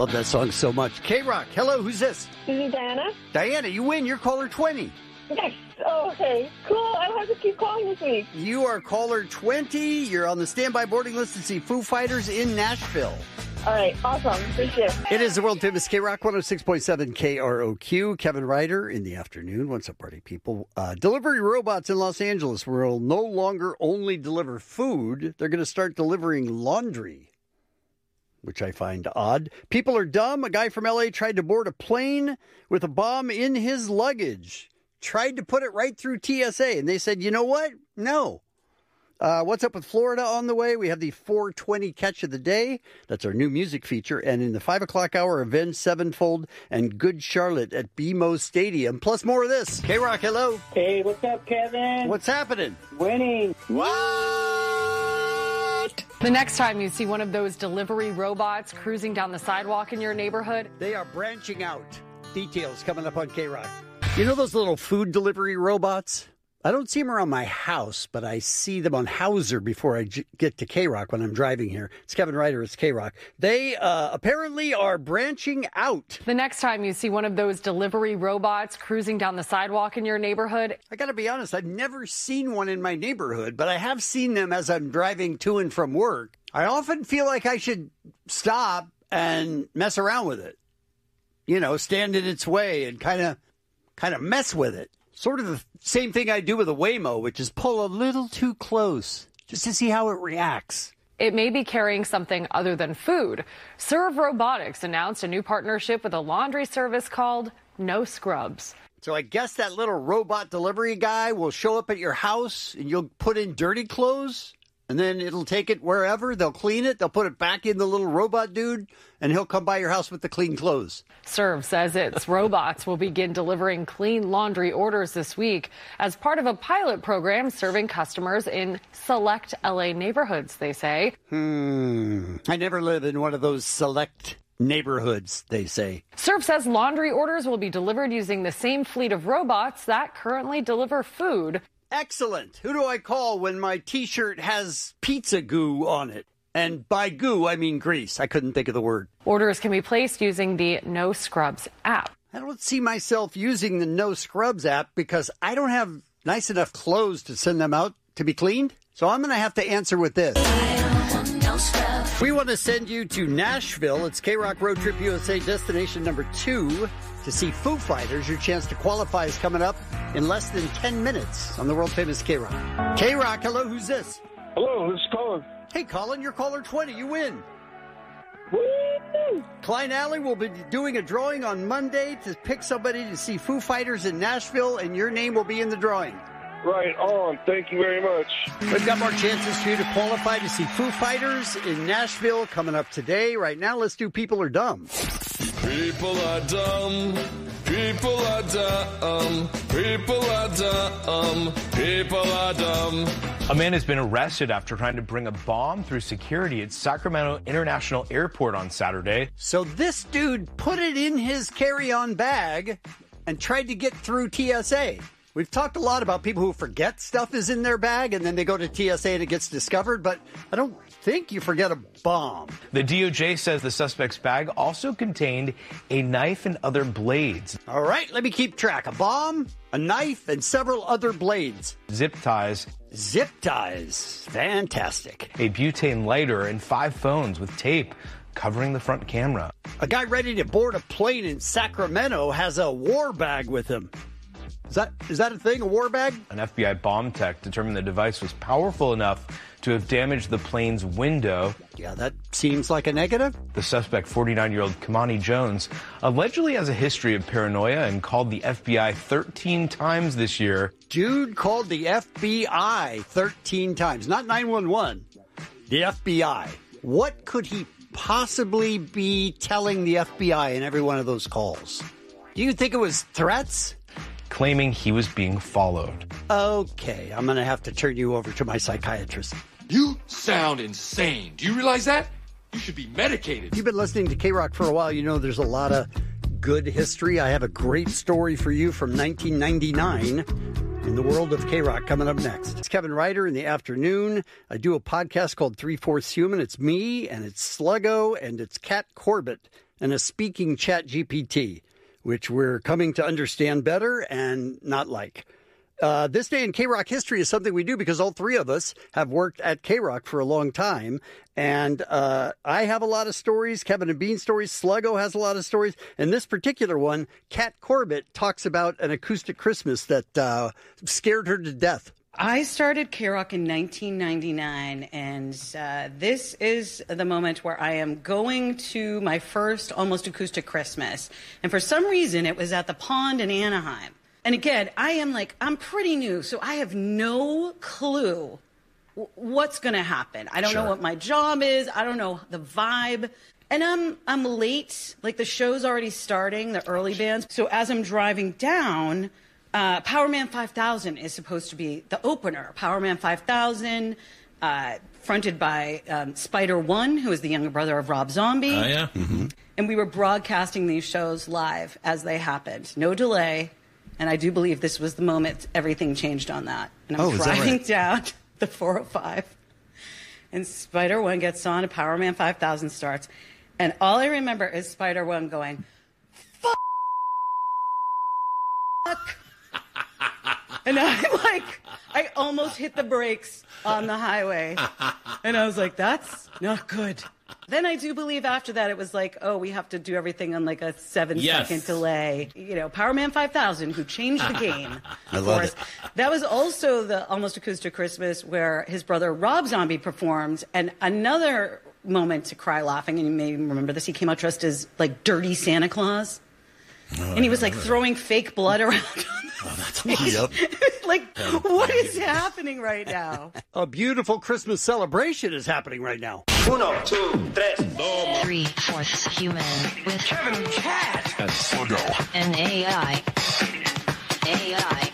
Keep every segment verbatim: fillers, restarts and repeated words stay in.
Love that song so much. K-Rock, hello, who's this? This is Diana. Diana, you win. You're caller twenty. Yes. Oh, okay. Cool. I don't have to keep calling this week. You are caller twenty. You're on the standby boarding list to see Foo Fighters in Nashville. All right. Awesome. Appreciate it. It is the world famous K-Rock one oh six point seven K R O Q. Kevin Ryder in the afternoon. What's up, party people? Uh, delivery robots in Los Angeles will no longer only deliver food. They're going to start delivering laundry, which I find odd. People are dumb. A guy from L A tried to board a plane with a bomb in his luggage. Tried to put it right through T S A, and they said, you know what? No. Uh, what's up with Florida on the way? We have the four twenty catch of the day. That's our new music feature. And in the five o'clock hour, Avenged Sevenfold and Good Charlotte at B M O Stadium. Plus more of this. K-Rock, hello. Hey, what's up, Kevin? What's happening? Winning. What? The next time you see one of those delivery robots cruising down the sidewalk in your neighborhood, they are branching out. Details coming up on K-Rock. You know those little food delivery robots? I don't see them around my house, but I see them on Hauser before I j- get to K-Rock when I'm driving here. It's Kevin Ryder, it's K-Rock. They uh, apparently are branching out. The next time you see one of those delivery robots cruising down the sidewalk in your neighborhood, I got to be honest, I've never seen one in my neighborhood, but I have seen them as I'm driving to and from work. I often feel like I should stop and mess around with it. You know, stand in its way and kind of kind of mess with it. Sort of the same thing I do with a Waymo, which is pull a little too close just to see how it reacts. It may be carrying something other than food. Serve Robotics announced a new partnership with a laundry service called No Scrubs. So I guess that little robot delivery guy will show up at your house and you'll put in dirty clothes and then it'll take it wherever. They'll clean it. They'll put it back in the little robot dude and he'll come by your house with the clean clothes. Serve says its robots will begin delivering clean laundry orders this week as part of a pilot program serving customers in select L A neighborhoods, they say. Hmm. I never live in one of those select neighborhoods, they say. Serve says laundry orders will be delivered using the same fleet of robots that currently deliver food. Excellent. Who do I call when my T-shirt has pizza goo on it? And by goo, I mean grease. I couldn't think of the word. Orders can be placed using the No Scrubs app. I don't see myself using the No Scrubs app because I don't have nice enough clothes to send them out to be cleaned. So I'm going to have to answer with this. We want to send you to Nashville. It's K-Rock Road Trip U S A destination number two to see Foo Fighters. Your chance to qualify is coming up in less than ten minutes on the world famous K-Rock. K-Rock, hello, who's this? Hello, this is Colin. Hey, Colin, you're caller twenty. You win. Woo! Klein Alley will be doing a drawing on Monday to pick somebody to see Foo Fighters in Nashville, and your name will be in the drawing. Right on. Thank you very much. We've got more chances for you to qualify to see Foo Fighters in Nashville coming up today. Right now, let's do People Are Dumb. People are dumb. People are dumb. People are dumb. People are dumb. A man has been arrested after trying to bring a bomb through security at Sacramento International Airport on Saturday. So this dude put it in his carry-on bag and tried to get through T S A. We've talked a lot about people who forget stuff is in their bag and then they go to T S A and it gets discovered, but I don't think you forget a bomb. The D O J says the suspect's bag also contained a knife and other blades. All right, let me keep track. A bomb, a knife, and several other blades. Zip ties. Zip ties. Fantastic. A butane lighter and five phones with tape covering the front camera. A guy ready to board a plane in Sacramento has a war bag with him. Is that is that a thing, a war bag? An F B I bomb tech determined the device was powerful enough to have damaged the plane's window. Yeah, that seems like a negative. The suspect, forty-nine-year-old Kamani Jones, allegedly has a history of paranoia and called the F B I thirteen times this year. Dude called the F B I thirteen times, not nine one one, the F B I. What could he possibly be telling the F B I in every one of those calls? Do you think it was threats? Claiming he was being followed. Okay, I'm going to have to turn you over to my psychiatrist. You sound insane. Do you realize that? You should be medicated. You've been listening to K-Rock for a while. You know there's a lot of good history. I have a great story for you from nineteen ninety-nine in the world of K-Rock coming up next. It's Kevin Ryder in the afternoon. I do a podcast called Three-Fourths Human. It's me, and it's Sluggo, and it's Kat Corbett. and a speaking Chat G P T, which we're coming to understand better and not like. Uh, this day in K-Rock history is something we do because all three of us have worked at K-Rock for a long time. And uh, I have a lot of stories. Kevin and Bean stories. Sluggo has a lot of stories. And this particular one, Kat Corbett talks about an acoustic Christmas that uh, scared her to death. I started K-Rock in nineteen ninety-nine, and uh, this is the moment where I am going to my first almost acoustic Christmas. And for some reason, it was at the Pond in Anaheim. And again, I am like, I'm pretty new, so I have no clue w- what's going to happen. I don't sure. know what my job is. I don't know the vibe. And I'm I'm late. Like, the show's already starting, the early bands. So as I'm driving down, uh, Powerman five thousand is supposed to be the opener. Powerman five thousand, uh, fronted by um, Spider One, who is the younger brother of Rob Zombie. Oh, yeah? Mm-hmm. And we were broadcasting these shows live as they happened. No delay. And I do believe this was the moment everything changed on that. And I'm oh, driving right? down the four oh five, and Spider One gets on, and Powerman five thousand starts. And all I remember is Spider One going, fuck. And I'm like, I almost hit the brakes on the highway. And I was like, that's not good. Then I do believe after that it was like, oh, we have to do everything on like a seven yes. second delay. You know, Powerman five thousand, who changed the game. I love it. That was also the Almost Acoustic Christmas where his brother Rob Zombie performed. And another moment to cry laughing, and you may remember this, he came out dressed as like Dirty Santa Claus. Oh, and he was like throwing fake blood around. Oh, that's awesome. Like, what is happening right now? A beautiful Christmas celebration is happening right now. Uno, two, tres. Three-fourths human with Kevin Cat and Sluggo. And A I. A I.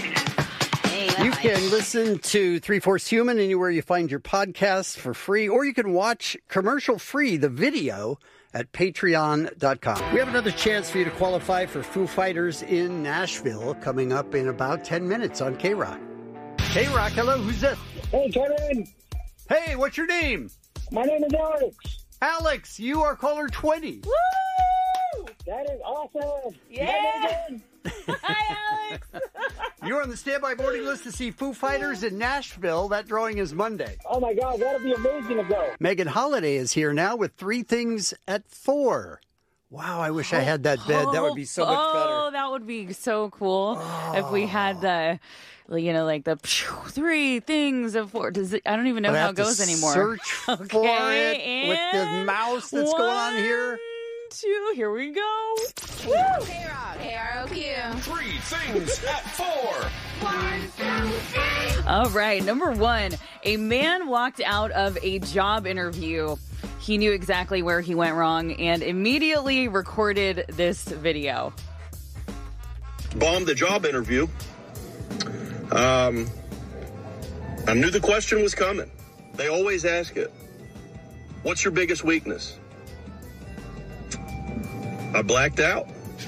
A I. You can listen to Three-Fourths Human anywhere you find your podcasts for free, or you can watch commercial-free the video at patreon dot com. We have another chance for you to qualify for Foo Fighters in Nashville coming up in about ten minutes on K-Rock. K-Rock, hello, who's this? Hey, Kevin. Hey, what's your name? My name is Alex. Alex, you are caller twenty. Woo! That is awesome. Yeah. Hi, Alex. You're on the standby boarding list to see Foo Fighters in Nashville. That drawing is Monday. Oh, my God. That'll be amazing to go. Megan Holiday is here now with Three Things at Four. Wow, I wish I had that bed. That would be so much better. Oh, that would be so cool oh. if we had the, you know, like the three things of four. Does it, I don't even know but how it goes anymore. Search okay, for it with the mouse that's one, going on here. Two, here we go. Woo! K-Rock. K R O Q. Three Things at Four. One, two, three. All right, number one. A man walked out of a job interview. He knew exactly where he went wrong and immediately recorded this video. Bombed the job interview. Um, I knew the question was coming. They always ask it. What's your biggest weakness? I blacked out.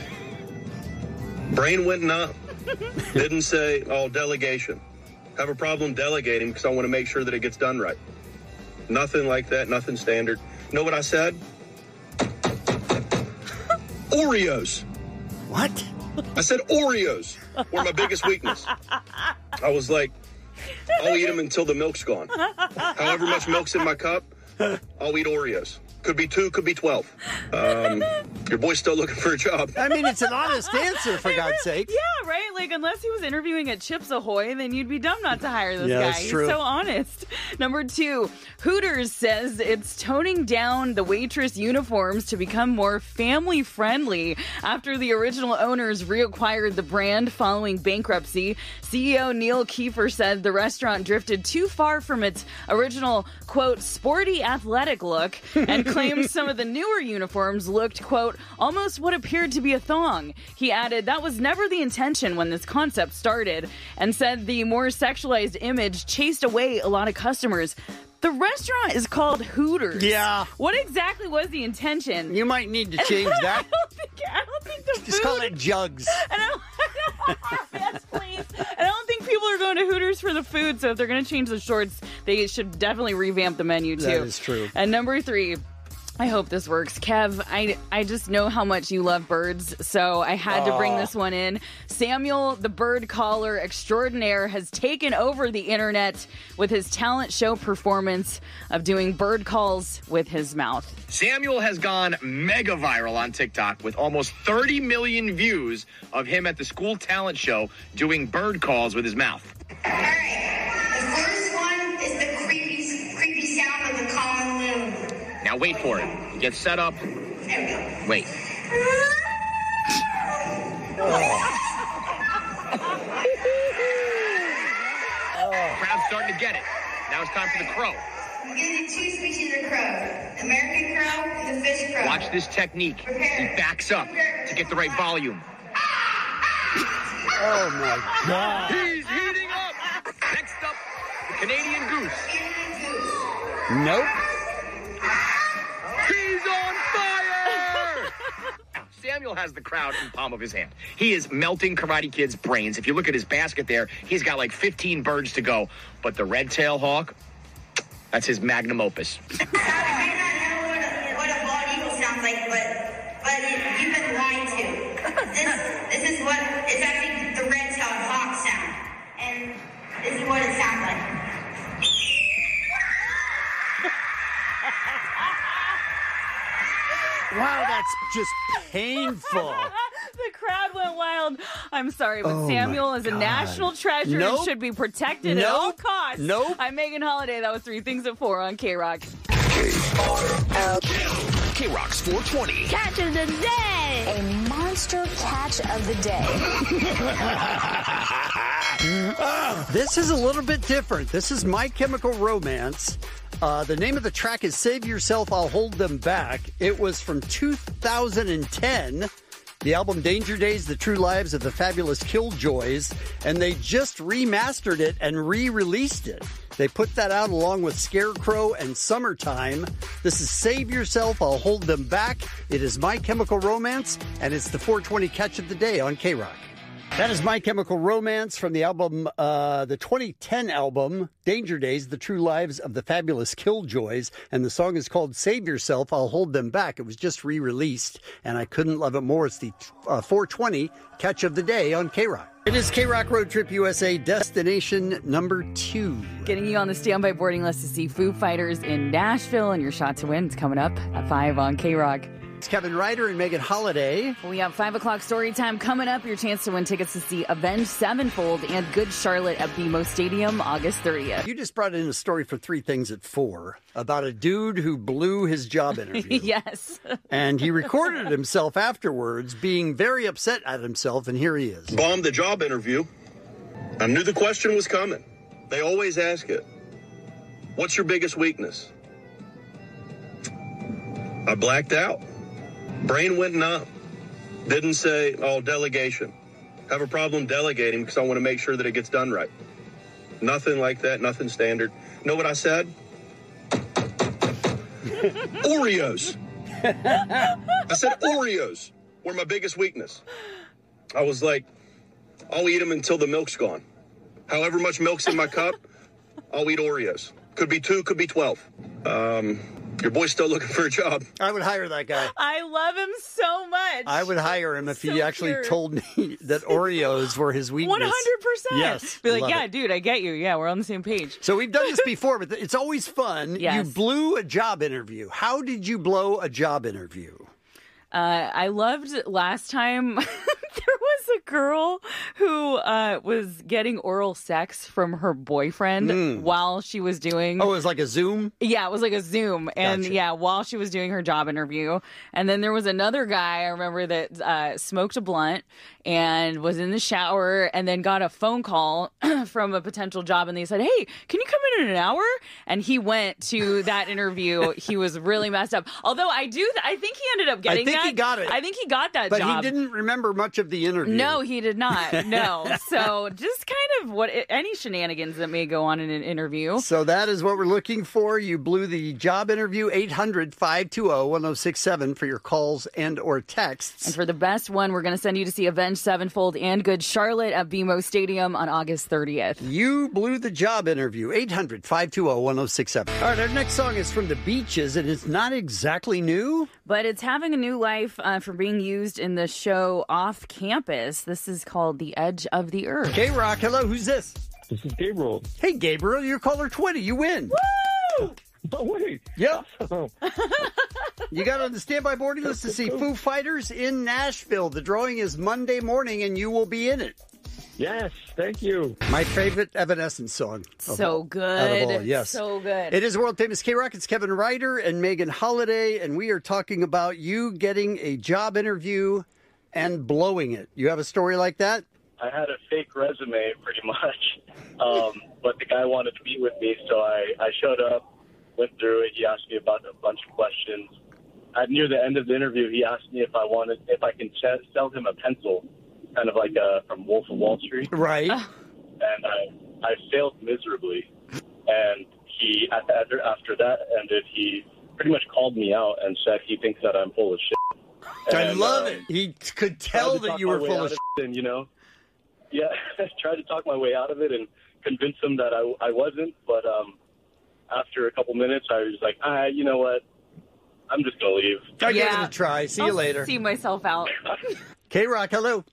Brain went numb. Didn't say, oh, delegation. Have a problem delegating because I want to make sure that it gets done right. Nothing like that, nothing standard. You know what I said? Oreos. What? I said Oreos were my biggest weakness. I was like, I'll eat them until the milk's gone. However much milk's in my cup, I'll eat Oreos. Could be two, could be twelve. Um, your boy's still looking for a job. I mean, it's an honest answer, for God's sake. Yeah, right? Like, unless he was interviewing at Chips Ahoy, then you'd be dumb not to hire this yeah, guy. That's He's true. so honest. Number two, Hooters says it's toning down the waitress uniforms to become more family-friendly after the original owners reacquired the brand following bankruptcy. C E O Neil Kiefer said the restaurant drifted too far from its original, quote, sporty athletic look and claims some of the newer uniforms looked, quote, almost what appeared to be a thong. He added that was never the intention when this concept started, and said the more sexualized image chased away a lot of customers. The restaurant is called Hooters. Yeah. What exactly was the intention? You might need to change that. I don't think, I don't think the Just food... call it Jugs. I don't, yes, please. I don't think people are going to Hooters for the food, so if they're going to change the shorts, they should definitely revamp the menu, too. That is true. And number three, I hope this works. Kev, I, I just know how much you love birds, so I had to bring this one in. Samuel, the bird caller extraordinaire, has taken over the internet with his talent show performance of doing bird calls with his mouth. Samuel has gone mega viral on TikTok with almost thirty million views of him at the school talent show doing bird calls with his mouth. All right, the first one is the creepy, creepy sound of the common loon. Now wait for it. Get set up. There we go. Wait. Crowd's starting to get it. Now it's time for the crow. I'm going to do two species of crow. American crow and the fish crow. Watch this technique. Prepare. He backs up to get the right volume. Oh, my God. He's heating up. Next up, the Canadian goose. Canadian goose. Nope. He's on fire! Samuel has the crowd in the palm of his hand. He is melting Karate Kid's brains. If you look at his basket there, he's got like fifteen birds to go. But the red-tailed hawk, that's his magnum opus. I may not know what a, what a bald eagle sounds like, but but it, you've been lied to. This this is what it's actually the red-tailed hawk sound, and this is what it sounds like. Wow, that's just painful. The crowd went wild. I'm sorry, but Oh Samuel my is a God. national treasure Nope. and should be protected at all Nope. costs. Nope. I'm Megan Holiday. That was Three Things at Four on K-Rock. K-Rock's four twenty. Catch of the day. A monster catch of the day. This is a little bit different. This is My Chemical Romance. Uh, the name of the track is Save Yourself, I'll Hold Them Back. It was from two thousand ten. The album Danger Days, The True Lives of the Fabulous Killjoys. And they just remastered it and re-released it. They put that out along with Scarecrow and Summertime. This is Save Yourself, I'll Hold Them Back. It is My Chemical Romance, and it's the four twenty catch of the day on K-Rock. That is My Chemical Romance from the album, uh, the twenty ten album, Danger Days, The True Lives of the Fabulous Killjoys. And the song is called Save Yourself, I'll Hold Them Back. It was just re-released, and I couldn't love it more. It's the uh, four twenty catch of the day on K-Rock. It is K-Rock Road Trip U S A destination number two. Getting you on the standby boarding list to see Foo Fighters in Nashville, and your shot to win is coming up at five on K-Rock. It's Kevin Ryder and Megan Holiday. We have five o'clock story time coming up. Your chance to win tickets to see Avenged Sevenfold and Good Charlotte at B M O Stadium August thirtieth. You just brought in a story for Three Things at Four about a dude who blew his job interview. Yes. And he recorded himself afterwards being very upset at himself, and here he is. Bombed the job interview. I knew the question was coming. They always ask it. What's your biggest weakness? I blacked out. Brain went numb. Didn't say, oh, delegation. Have a problem delegating because I want to make sure that it gets done right. Nothing like that, nothing standard. Know what I said? Oreos. I said Oreos were my biggest weakness. I was like, I'll eat them until the milk's gone. However much milk's in my cup, I'll eat Oreos. Could be two, could be twelve. Um... Your boy's still looking for a job. I would hire that guy. I love him so much. I would hire him if So he actually pure. told me that Oreos were his weakness. one hundred percent. Yes. Be like, love yeah, it. dude, I get you. Yeah, we're on the same page. So we've done this before, but it's always fun. Yes. You blew a job interview. How did you blow a job interview? Uh, I loved last time there was a girl who uh, was getting oral sex from her boyfriend Mm. while she was doing. Oh, it was like a Zoom? Yeah, it was like a Zoom. And Gotcha. yeah, while she was doing her job interview. And then there was another guy, I remember, that uh, smoked a blunt and was in the shower and then got a phone call from a potential job. And they said, hey, can you come in in an hour? And he went to that interview. He was really messed up. Although I do, th- I think he ended up getting I think that. he got it. I think he got that But job. he didn't remember much of the interview. No, he did not. No. So just kind of what any shenanigans that may go on in an interview. So that is what we're looking for. You blew the job interview. Eight hundred, five two zero, one zero six seven for your calls and or texts. And for the best one, we're going to send you to see Avenged Sevenfold and Good Charlotte at B M O Stadium on August thirtieth. You blew the job interview. eight hundred, five two zero, one zero six seven. All right, our next song is from the Beaches, and it's not exactly new. But it's having a new life uh, for being used in the show Off Campus. This is called The Edge of the Earth. K-Rock, hello, who's this? This is Gabriel. Hey, Gabriel, you're caller twenty. You win. Woo! Oh, wait. Yep. Awesome. You got on the standby boarding list to see Foo Fighters in Nashville. The drawing is Monday morning, and you will be in it. Yes, thank you. My favorite Evanescence song. So all, good. Out of all, yes. So good. It is world famous K-Rock. It's Kevin Ryder and Megan Holiday, and we are talking about you getting a job interview and blowing it. You have a story like that? I had a fake resume, pretty much, um, but the guy wanted to meet with me, so I, I showed up, went through it. He asked me about a bunch of questions. At near the end of the interview, he asked me if I wanted, if I can ch- sell him a pencil, kind of like uh, from Wolf of Wall Street. Right. And I, I failed miserably. And he, after, after that ended, he pretty much called me out and said he thinks that I'm full of shit. I And, love uh, it. He could tell that you were full of shit. And, you know, yeah, I tried to talk my way out of it and convince him that I, I wasn't. But um, after a couple minutes, I was like, ah, you know what? I'm just going to leave. I gave it a try. See you I'll later. see myself out. K-Rock, hello.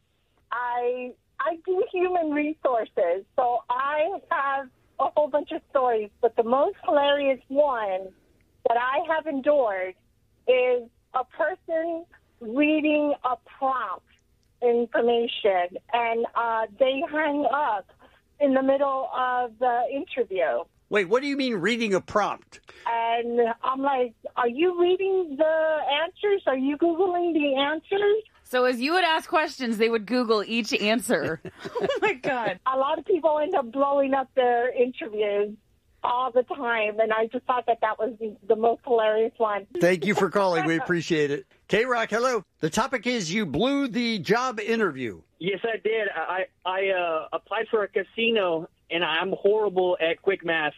I I do human resources, so I have a whole bunch of stories. But the most hilarious one that I have endured is a person reading a prompt information, and uh, they hang up in the middle of the interview. Wait, what do you mean reading a prompt? And I'm like, are you reading the answers? Are you Googling the answers? So as you would ask questions, they would Google each answer. Oh, my God. A lot of people end up blowing up their interviews all the time, and I just thought that that was the, the most hilarious one. Thank you for calling. We appreciate it. K-Rock, hello. The topic is you blew the job interview. Yes, I did. I I uh, applied for a casino, and I'm horrible at quick math.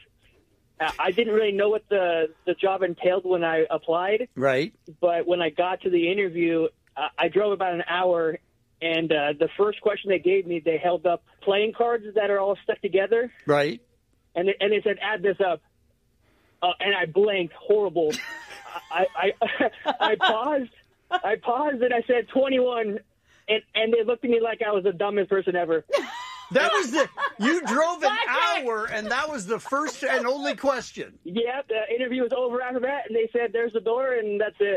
I didn't really know what the, the job entailed when I applied. Right. But when I got to the interview, uh, I drove about an hour, and uh, the first question they gave me, they held up playing cards that are all stuck together. Right. And they, and they said, add this up. Uh, and I blanked, horrible. I, I, I paused. I paused, and I said twenty-one, and, and they looked at me like I was the dumbest person ever. That was the, you drove an hour, and that was the first and only question. Yeah, the interview was over after that, and they said, there's the door, and that's it.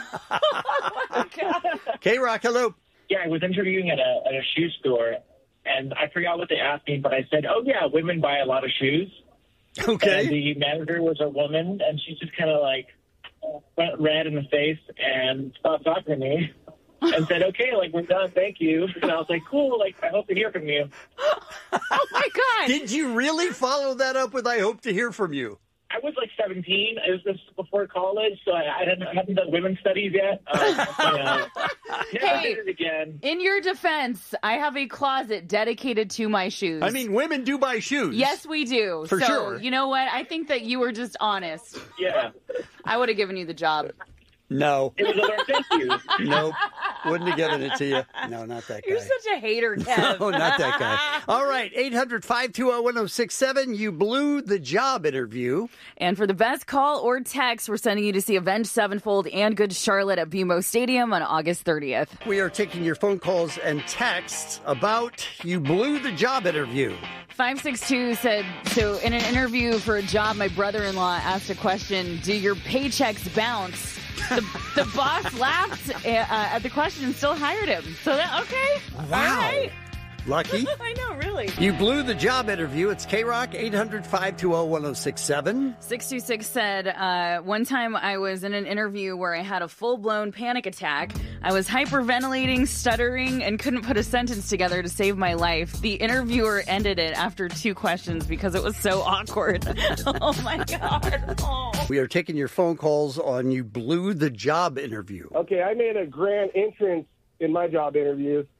K-Rock, hello. Yeah, I was interviewing at a, at a shoe store, and I forgot what they asked me, but I said, oh, yeah, women buy a lot of shoes. Okay. And the manager was a woman, and she just kind of, like, went red in the face and stopped talking to me and said, okay, like, we're done, thank you. And I was like, cool, like, I hope to hear from you. Oh, my God. Did you really follow that up with I hope to hear from you? I was like seventeen. It was just before college, so I, I hadn't, I hadn't done women's studies yet. Uh, but, uh, never Hey. did it again. In your defense, I have a closet dedicated to my shoes. I mean, women do buy shoes. Yes, we do. For so, sure. you know what? I think that you were just honest. Yeah. I would have given you the job. No. It was a learn, thank you. Nope. Wouldn't have given it to you. No, not that guy. You're such a hater, Kev. No, not that guy. All right, eight hundred, five two zero, one zero six seven. You blew the job interview. And for the best call or text, we're sending you to see Avenged Sevenfold and Good Charlotte at B M O Stadium on August thirtieth. We are taking your phone calls and texts about you blew the job interview. five six two said, so in an interview for a job, my brother-in-law asked a question, do your paychecks bounce? The, the boss laughed uh, at the question and still hired him. So that, okay. Wow. All right. Lucky. I know, really. You blew the job interview. It's K-Rock, eight hundred, five two zero, one zero six seven. six two six said, uh, one time I was in an interview where I had a full-blown panic attack. I was hyperventilating, stuttering, and couldn't put a sentence together to save my life. The interviewer ended it after two questions because it was so awkward. Oh, my God. Oh. We are taking your phone calls on you blew the job interview. Okay, I made a grand entrance in my job interview,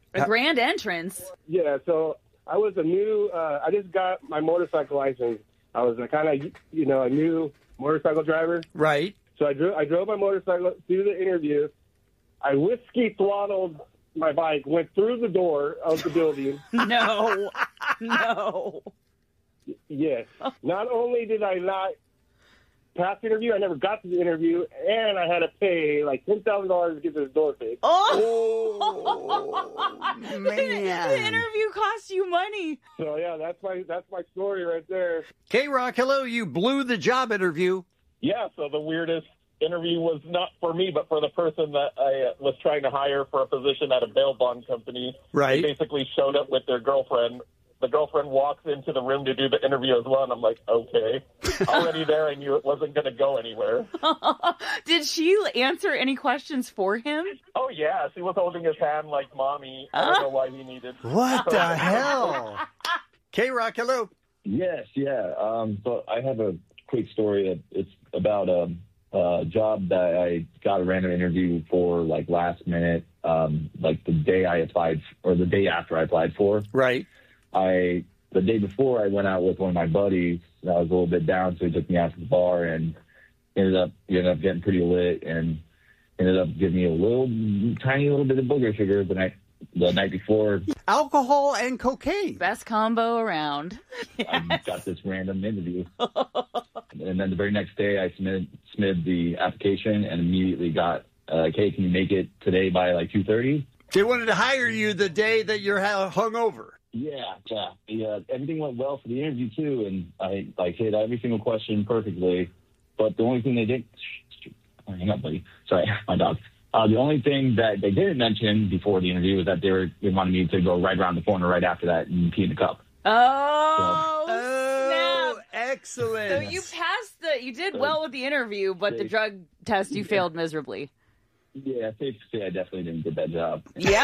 A grand entrance. Yeah, so I was a new, uh, I just got my motorcycle license. I was a kind of, you know, a new motorcycle driver. Right. So I drove, I drove my motorcycle through the interview. I whiskey throttled my bike, went through the door of the building. No, no. Yes. Not only did I not pass the interview, I never got to the interview, and I had to pay like ten thousand dollars to get this door fixed. Oh, man. The interview cost you money. So, yeah, that's my that's my story right there. K-Rock, hello. You blew the job interview. Yeah, so the weirdest interview was not for me, but for the person that I uh, was trying to hire for a position at a bail bond company. Right. They basically showed up with their girlfriend. The girlfriend walks into the room to do the interview as well, and I'm like, okay. Already there, I knew it wasn't going to go anywhere. Did she answer any questions for him? Oh, yeah. She was holding his hand like mommy. I don't know why he needed. What the hell? K-Rock, hello. Yes, yeah. Um, so I have a quick story. It's about a, a job that I got a random interview for, like, last minute, um, like the day I applied, or the day after I applied for. Right. I the day before I went out with one of my buddies. And I was a little bit down, so he took me out to the bar and ended up ended up getting pretty lit and ended up giving me a little tiny little bit of booger sugar the night the night before. Alcohol and cocaine. Best combo around. I got this random interview, and then the very next day I submitted submitted the application and immediately got uh, like, hey, can you make it today by like two thirty? They wanted to hire you the day that you're hungover. Yeah, yeah. The, uh, everything went well for the interview, too, and I like hit every single question perfectly. But the only thing they did... Oh, hang up, buddy. Sorry, my dog. Uh, the only thing that they didn't mention before the interview was that they, were, they wanted me to go right around the corner right after that and pee in the cup. Oh, so, oh snap. Excellent. So you passed the... You did well with the interview, but the drug test, you failed miserably. Yeah, safe to say I definitely didn't get that job. Yeah.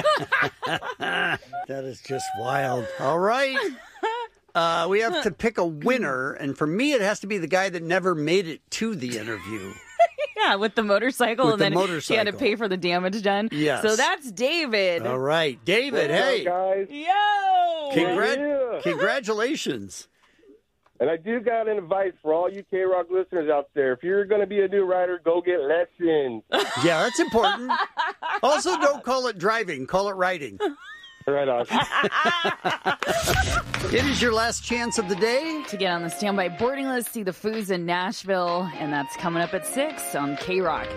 That is just wild. All right. Uh, we have to pick a winner, and for me, it has to be the guy that never made it to the interview. Yeah, with the motorcycle, With and the then motorcycle. he had to pay for the damage done. Yes. So that's David. All right. David, What's hey. up, guys? Yo! Congrat- Yeah. Congratulations. And I do got an advice for all you K-Rock listeners out there. If you're going to be a new rider, go get lessons. Yeah, that's important. Also, don't call it driving. Call it riding. Right on. It is your last chance of the day. To get on the standby boarding list, see the foods in Nashville, and that's coming up at six on K-Rock.